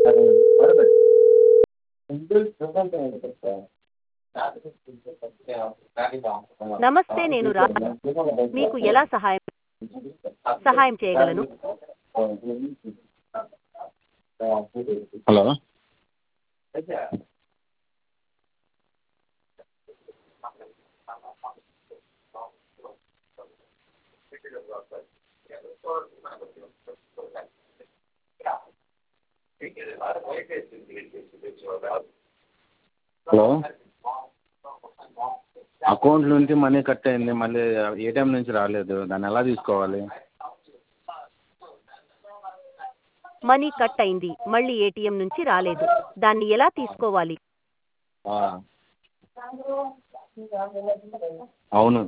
నమస్తే, నేను రాజ్. మీకు ఎలా సహాయం చేయగలను? హలో. హలో. అకౌంట్ నుంచి మనీ కట్ అయింది, మళ్ళీ ఏటీఎం నుంచి రాలేదు, దాన్ని ఎలా తీసుకోవాలి? మనీ కట్ అయింది, మళ్ళీ ఏటీఎం నుంచి రాలేదు, దాన్ని ఎలా తీసుకోవాలి? అవును.